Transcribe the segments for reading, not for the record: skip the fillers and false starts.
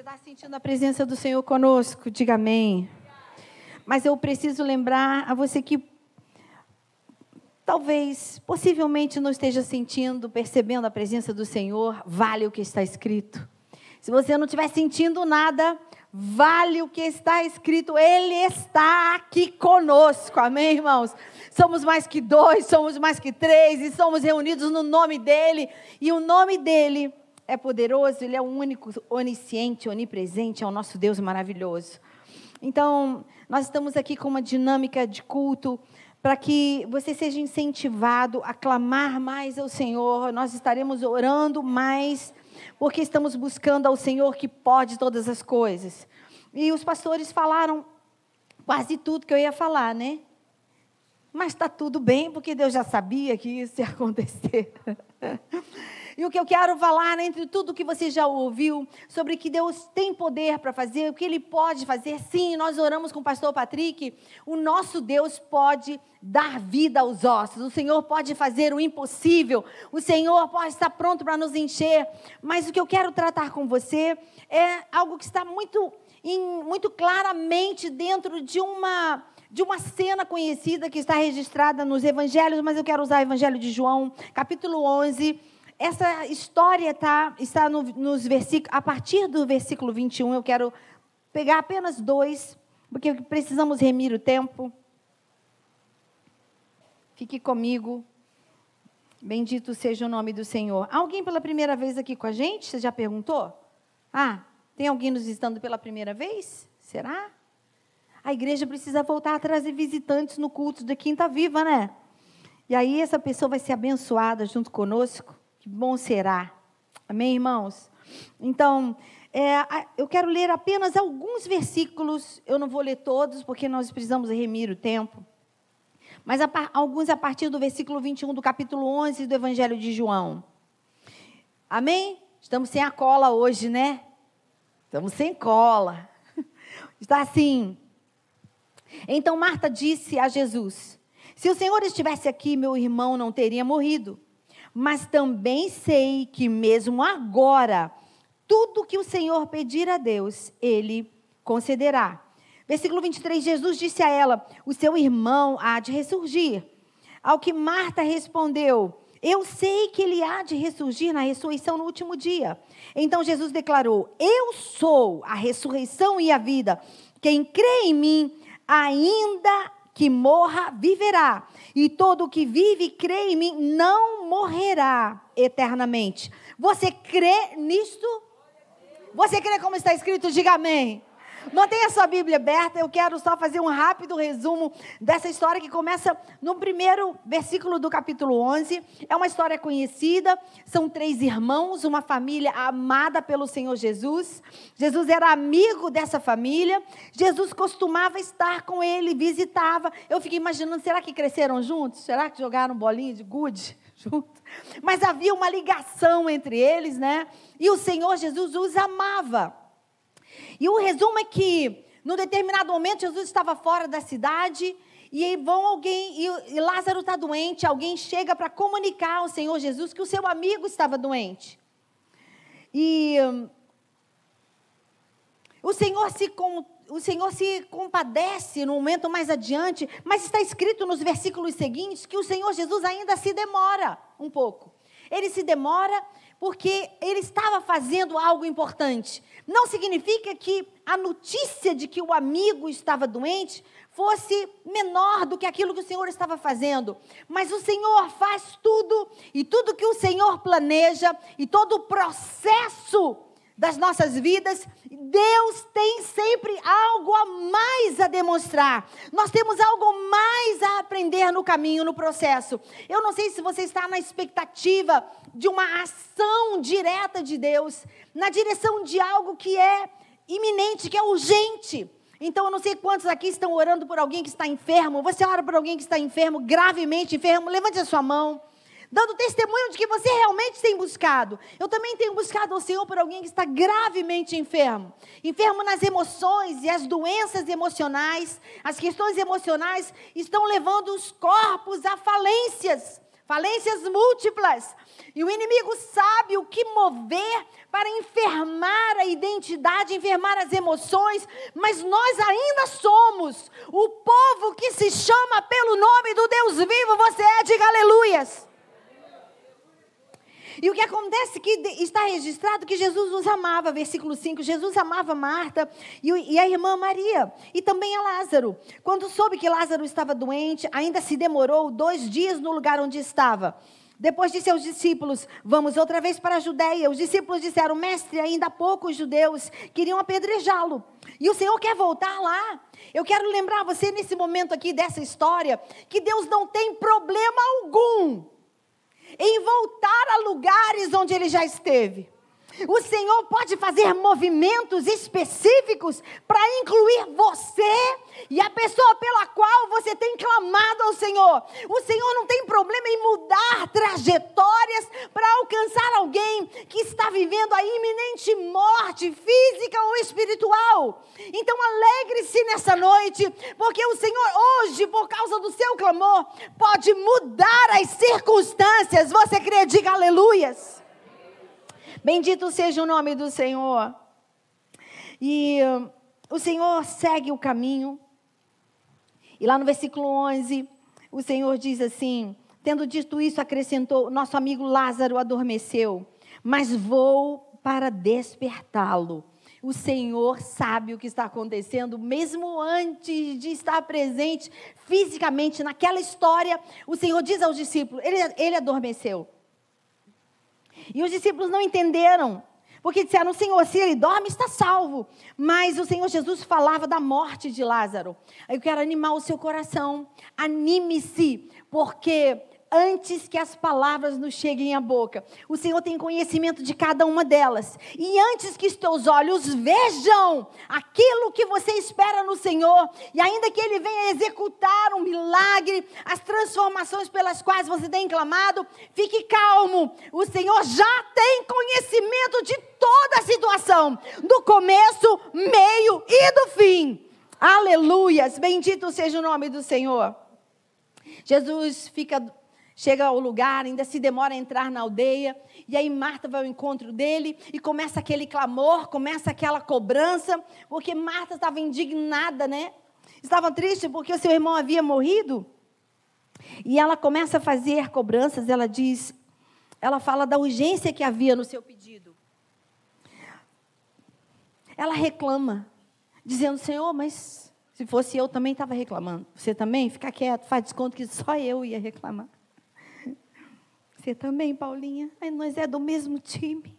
está sentindo a presença do Senhor conosco? Diga amém. Mas eu preciso lembrar a você que talvez, possivelmente não esteja sentindo, percebendo a presença do Senhor, vale o que está escrito. Se você não estiver sentindo nada, vale o que está escrito. Ele está aqui conosco, amém, irmãos? Somos mais que dois, somos mais que três, e somos reunidos no nome dEle, e o nome dEle é poderoso, Ele é o único, onisciente, onipresente, é o nosso Deus maravilhoso. Então, nós estamos aqui com uma dinâmica de culto, para que você seja incentivado a clamar mais ao Senhor. Nós estaremos orando mais, porque estamos buscando ao Senhor que pode todas as coisas. E os pastores falaram quase tudo que eu ia falar, né? Mas está tudo bem, porque Deus já sabia que isso ia acontecer. E o que eu quero falar, entre tudo que você já ouviu, sobre que Deus tem poder para fazer, o que Ele pode fazer. Sim, nós oramos com o pastor Patrick, o nosso Deus pode dar vida aos ossos, o Senhor pode fazer o impossível, o Senhor pode estar pronto para nos encher. Mas o que eu quero tratar com você é algo que está muito claramente dentro de uma cena conhecida que está registrada nos evangelhos, mas eu quero usar o evangelho de João, capítulo 11, essa história está nos versículos, a partir do versículo 21, eu quero pegar apenas 2, porque precisamos remir o tempo. Fique comigo, bendito seja o nome do Senhor. Alguém pela primeira vez aqui com a gente? Você já perguntou? Tem alguém nos visitando pela primeira vez? Será? A igreja precisa voltar a trazer visitantes no culto da Quinta Viva, né? E aí essa pessoa vai ser abençoada junto conosco. Que bom será. Amém, irmãos? Então, eu quero ler apenas alguns versículos. Eu não vou ler todos, porque nós precisamos remir o tempo. Mas alguns a partir do versículo 21 do capítulo 11 do Evangelho de João. Amém? Estamos sem a cola hoje, né? Estamos sem cola. Está assim. Então Marta disse a Jesus: se o Senhor estivesse aqui, meu irmão não teria morrido. Mas também sei que mesmo agora, tudo que o Senhor pedir a Deus, Ele concederá. Versículo 23, Jesus disse a ela: o seu irmão há de ressurgir. Ao que Marta respondeu: eu sei que ele há de ressurgir na ressurreição no último dia. Então Jesus declarou: eu sou a ressurreição e a vida. Quem crê em mim, ainda que morra, viverá. E todo que vive e crê em mim não morrerá eternamente. Você crê nisto? Você crê como está escrito? Diga amém. Mantenha a sua Bíblia aberta. Eu quero só fazer um rápido resumo dessa história que começa no primeiro versículo do capítulo 11. É uma história conhecida. São 3 irmãos, uma família amada pelo Senhor Jesus. Jesus era amigo dessa família. Jesus costumava estar com ele, visitava. Eu fiquei imaginando, será que cresceram juntos? Será que jogaram bolinha de gude juntos? Mas havia uma ligação entre eles, né? E o Senhor Jesus os amava. E o resumo é que, num determinado momento, Jesus estava fora da cidade, e Lázaro está doente, alguém chega para comunicar ao Senhor Jesus que o seu amigo estava doente. E o Senhor se compadece no momento mais adiante, mas está escrito nos versículos seguintes que o Senhor Jesus ainda se demora um pouco. Ele se demora porque ele estava fazendo algo importante. Não significa que a notícia de que o amigo estava doente fosse menor do que aquilo que o Senhor estava fazendo. Mas o Senhor faz tudo, e tudo que o Senhor planeja, e todo o processo das nossas vidas, Deus tem sempre algo a mais a demonstrar. Nós temos algo mais a aprender no caminho, no processo. Eu não sei se você está na expectativa de uma ação direta de Deus, na direção de algo que é iminente, que é urgente. Então, eu não sei quantos aqui estão orando por alguém que está enfermo. Você ora por alguém que está enfermo, gravemente enfermo, levante a sua mão, dando testemunho de que você realmente tem buscado. Eu também tenho buscado ao Senhor por alguém que está gravemente enfermo. Enfermo nas emoções, e as doenças emocionais, as questões emocionais estão levando os corpos a falências. falências múltiplas. E o inimigo sabe o que mover para enfermar a identidade, enfermar as emoções, mas nós ainda somos o povo que se chama pelo nome do Deus vivo. Você é, diga aleluias. E o que acontece que está registrado que Jesus os amava, versículo 5, Jesus amava Marta e a irmã Maria, e também a Lázaro. Quando soube que Lázaro estava doente, ainda se demorou 2 dias no lugar onde estava. Depois disse aos discípulos, vamos outra vez para a Judeia. Os discípulos disseram, mestre, ainda há pouco os judeus queriam apedrejá-lo. E o Senhor quer voltar lá. Eu quero lembrar você nesse momento aqui dessa história, que Deus não tem problema algum em voltar a lugares onde ele já esteve. O Senhor pode fazer movimentos específicos para incluir você e a pessoa pela qual você tem clamado ao Senhor. O Senhor não tem problema em mudar trajetórias para alcançar alguém que está vivendo a iminente morte física ou espiritual. Então alegre-se nessa noite, porque o Senhor hoje, por causa do seu clamor, pode mudar as circunstâncias. Você crê? Diga aleluias. Bendito seja o nome do Senhor. E o Senhor segue o caminho. E lá no versículo 11, o Senhor diz assim, tendo dito isso, acrescentou, nosso amigo Lázaro adormeceu, mas vou para despertá-lo. O Senhor sabe o que está acontecendo, mesmo antes de estar presente fisicamente naquela história. O Senhor diz aos discípulos, ele adormeceu. E os discípulos não entenderam, porque disseram, Senhor, se ele dorme, está salvo. Mas o Senhor Jesus falava da morte de Lázaro. Eu quero animar o seu coração, anime-se, porque antes que as palavras nos cheguem à boca, o Senhor tem conhecimento de cada uma delas. E antes que os teus olhos vejam aquilo que você espera no Senhor, e ainda que Ele venha executar um milagre, as transformações pelas quais você tem clamado, fique calmo. O Senhor já tem conhecimento de toda a situação, do começo, meio e do fim. Aleluias, bendito seja o nome do Senhor. Jesus chega ao lugar, ainda se demora a entrar na aldeia, e aí Marta vai ao encontro dele, e começa aquele clamor, começa aquela cobrança, porque Marta estava indignada, né? Estava triste porque o seu irmão havia morrido, e ela começa a fazer cobranças, ela fala da urgência que havia no seu pedido. Ela reclama, dizendo, Senhor, mas se fosse eu também estava reclamando. Você também? Fica quieto, faz desconto que só eu ia reclamar. Você também, Paulinha? Ai, nós é do mesmo time.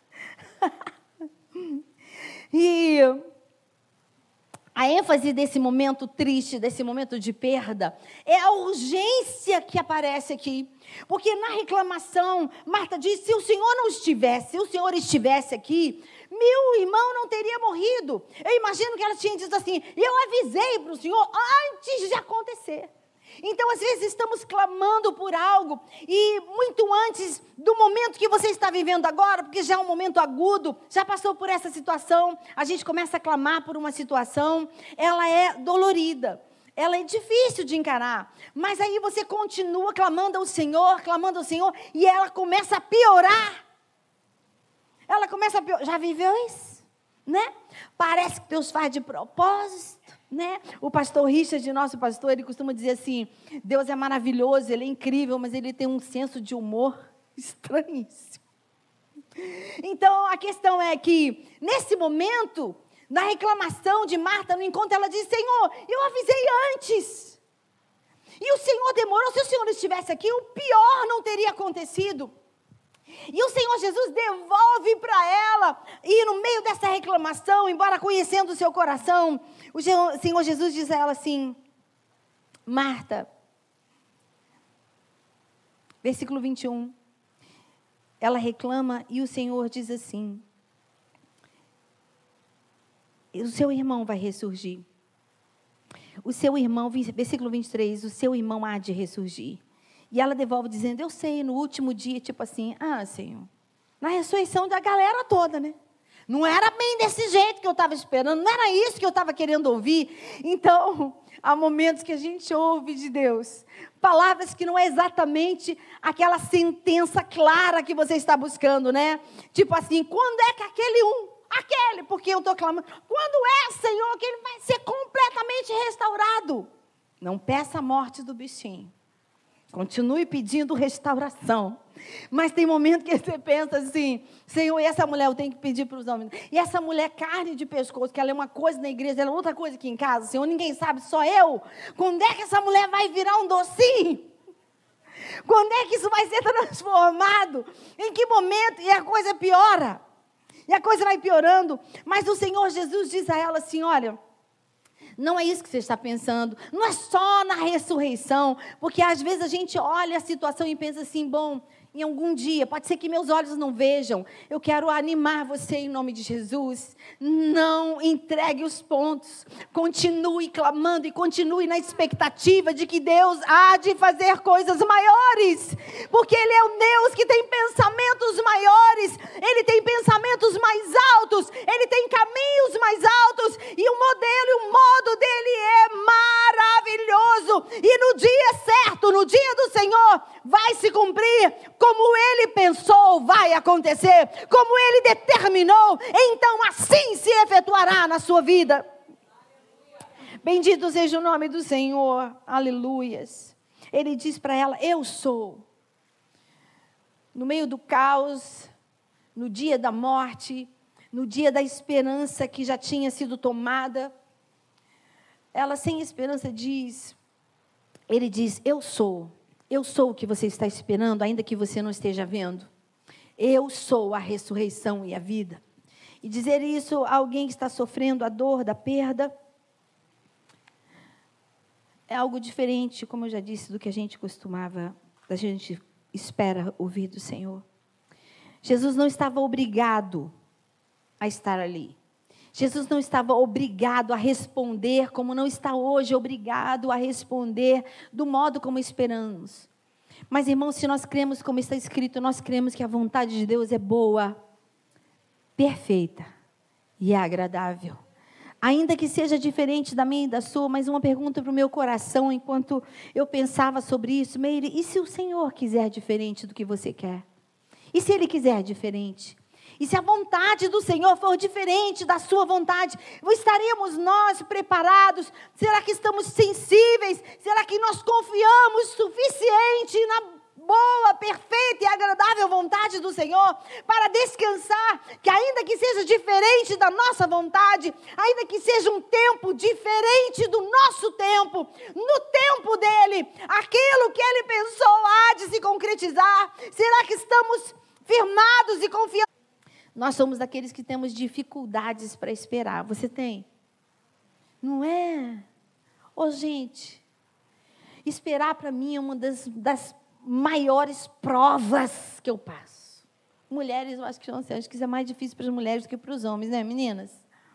E a ênfase desse momento triste, desse momento de perda, é a urgência que aparece aqui. Porque na reclamação, Marta diz, se o Senhor estivesse aqui, meu irmão não teria morrido. Eu imagino que ela tinha dito assim, eu avisei para o Senhor antes de acontecer. Então, às vezes, estamos clamando por algo, e muito antes do momento que você está vivendo agora, porque já é um momento agudo, já passou por essa situação, a gente começa a clamar por uma situação, ela é dolorida, ela é difícil de encarar, mas aí você continua clamando ao Senhor, e ela começa a piorar. Já viveu isso? Né? Parece que Deus faz de propósito. Né? O pastor Richard, nosso pastor, ele costuma dizer assim, Deus é maravilhoso, Ele é incrível, mas Ele tem um senso de humor estranhíssimo. Então, a questão é que, nesse momento, na reclamação de Marta, no encontro, ela diz, Senhor, eu avisei antes. E o Senhor demorou, se o Senhor estivesse aqui, o pior não teria acontecido. E o Senhor Jesus devolve para ela, e no meio dessa reclamação, embora conhecendo o seu coração, o Senhor Jesus diz a ela assim, Marta, versículo 21, ela reclama e o Senhor diz assim, o seu irmão vai ressurgir. O seu irmão, versículo 23, o seu irmão há de ressurgir. E ela devolve dizendo, eu sei, no último dia, tipo assim, Senhor, na ressurreição da galera toda, né? Não era bem desse jeito que eu estava esperando, não era isso que eu estava querendo ouvir. Então, Há momentos que a gente ouve de Deus palavras que não é exatamente aquela sentença clara que você está buscando, né? Tipo assim, quando é que aquele, porque eu estou clamando, quando é, Senhor, que ele vai ser completamente restaurado? Não peça a morte do bichinho. Continue pedindo restauração. Mas tem momento que você pensa assim, Senhor, e essa mulher eu tenho que pedir para os homens. E essa mulher carne de pescoço, que ela é uma coisa na igreja, ela é outra coisa aqui em casa, Senhor, ninguém sabe, só eu. Quando é que essa mulher vai virar um docinho? Quando é que isso vai ser transformado? Em que momento? E a coisa piora. E a coisa vai piorando. Mas o Senhor Jesus diz a ela assim, olha, não é isso que você está pensando, não é só na ressurreição, porque às vezes a gente olha a situação e pensa assim, bom, em algum dia, pode ser que meus olhos não vejam, eu quero animar você em nome de Jesus, não entregue os pontos, continue clamando e continue na expectativa de que Deus há de fazer coisas maiores, porque Ele é o Deus que tem pensamentos maiores, Ele tem pensamentos mais altos, Ele tem caminhos mais altos, e o modelo e o modo dele é maravilhoso, e no dia certo, no dia do Senhor, vai se cumprir, como Ele pensou, vai acontecer, como Ele determinou, então assim se efetuará na sua vida. Bendito seja o nome do Senhor, aleluias. Ele diz para ela, eu sou. No meio do caos, no dia da morte, no dia da esperança que já tinha sido tomada, ela sem esperança diz, ele diz, eu sou o que você está esperando, ainda que você não esteja vendo. Eu sou a ressurreição e a vida. E dizer isso a alguém que está sofrendo a dor da perda, é algo diferente, como eu já disse, do que a gente espera ouvir do Senhor. Jesus não estava obrigado a estar ali. Jesus não estava obrigado a responder, como não está hoje obrigado a responder do modo como esperamos. Mas, irmãos, se nós cremos como está escrito, nós cremos que a vontade de Deus é boa, perfeita e é agradável. Ainda que seja diferente da minha e da sua, mas uma pergunta para o meu coração, enquanto eu pensava sobre isso, Meire, e se o Senhor quiser diferente do que você quer? E se Ele quiser diferente? E se a vontade do Senhor for diferente da sua vontade, estaremos nós preparados? Será que estamos sensíveis? Será que nós confiamos suficiente na boa, perfeita e agradável vontade do Senhor para descansar, que ainda que seja diferente da nossa vontade, ainda que seja um tempo diferente do nosso tempo, no tempo dEle, aquilo que Ele pensou há de se concretizar? Será que estamos firmados e confiantes? Nós somos daqueles que temos dificuldades para esperar. Você tem? Não é? Ô, gente, esperar para mim é uma das maiores provas que eu passo. Mulheres, eu acho que isso é mais difícil para as mulheres do que para os homens, né, meninas?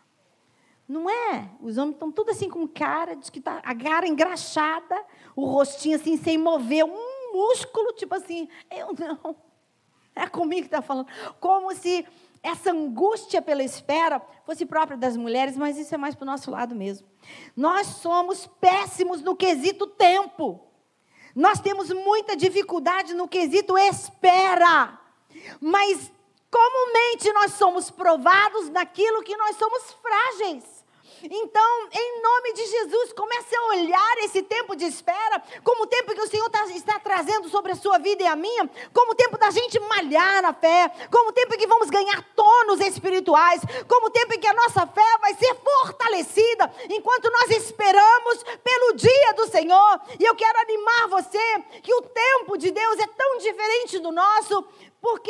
Não é? Os homens estão tudo assim com cara, diz que está a cara engraxada, o rostinho assim sem mover um músculo, tipo assim, eu não. É comigo que está falando. Como se essa angústia pela espera fosse própria das mulheres, mas isso é mais para o nosso lado mesmo. Nós somos péssimos no quesito tempo. Nós temos muita dificuldade no quesito espera. Mas comumente nós somos provados naquilo que nós somos frágeis. Então, em nome de Jesus, comece a olhar esse tempo de espera como o tempo que o Senhor está trazendo sobre a sua vida e a minha, como o tempo da gente malhar na fé, como o tempo em que vamos ganhar tônus espirituais, como o tempo em que a nossa fé vai ser fortalecida, enquanto nós esperamos pelo dia do Senhor. E eu quero animar você que o tempo de Deus é tão diferente do nosso, porque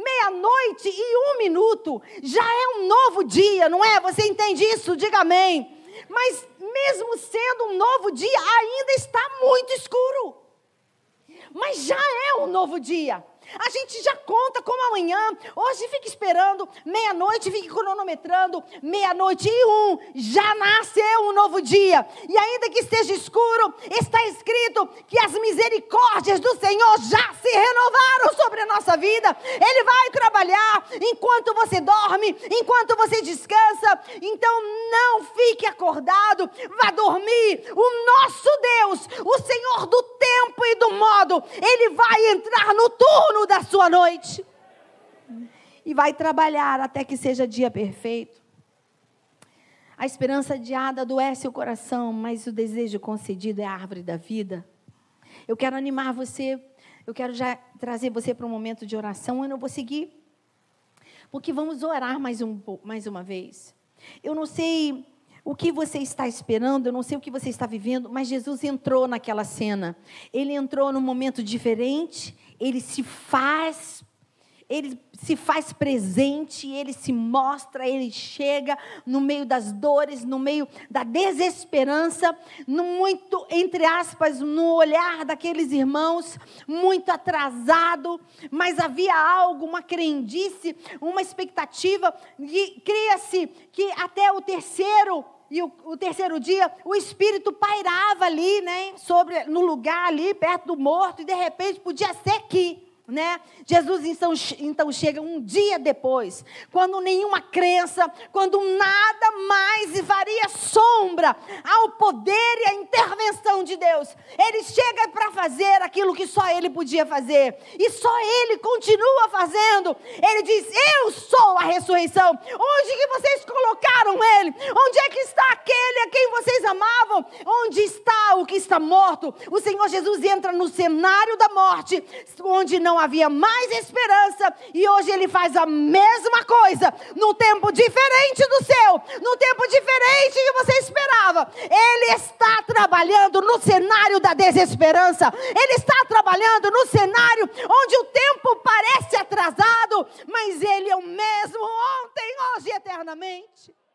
12:01 já é um novo dia, não é? Você entende isso? Diga amém. Mas mesmo sendo um novo dia, ainda está muito escuro. Mas já é um novo dia. A gente já conta como amanhã. Hoje fica esperando, meia-noite fica cronometrando, 12:01, já nasceu um novo dia. E ainda que esteja escuro, está escrito que as misericórdias do Senhor já se renovaram sobre a nossa vida. Ele vai trabalhar enquanto você dorme, enquanto você descansa. Então não fique acordado, vá dormir. O nosso Deus, o Senhor do tempo e do modo, Ele vai entrar no turno da sua noite e vai trabalhar até que seja dia perfeito. A esperança adiada adoece o coração, mas o desejo concedido é a árvore da vida. Eu quero animar você, eu quero já trazer você para um momento de oração. Eu não vou seguir, porque vamos orar mais uma vez. Eu não sei o que você está esperando, eu não sei o que você está vivendo, mas Jesus entrou naquela cena. Ele entrou num momento diferente, ele se faz presente, ele se mostra, ele chega no meio das dores, no meio da desesperança, muito, entre aspas, no olhar daqueles irmãos, muito atrasado, mas havia algo, uma crendice, uma expectativa, e cria-se que até o terceiro dia, o Espírito pairava ali, né, no lugar ali, perto do morto, e de repente podia ser que, né? Jesus então chega um dia depois, quando nenhuma crença, quando nada mais faria sombra ao poder e à intervenção de Deus. Ele chega para fazer aquilo que só Ele podia fazer, e só Ele continua fazendo. Ele diz: eu sou a ressurreição. Onde que vocês colocaram Ele? Onde é que está aquele a quem vocês amavam? Onde está o que está morto? O Senhor Jesus entra no cenário da morte, onde não havia mais esperança, e hoje Ele faz a mesma coisa, num tempo diferente do seu, num tempo diferente que você esperava. Ele está trabalhando no cenário da desesperança, Ele está trabalhando no cenário onde o tempo parece atrasado, mas Ele é o mesmo ontem, hoje e eternamente.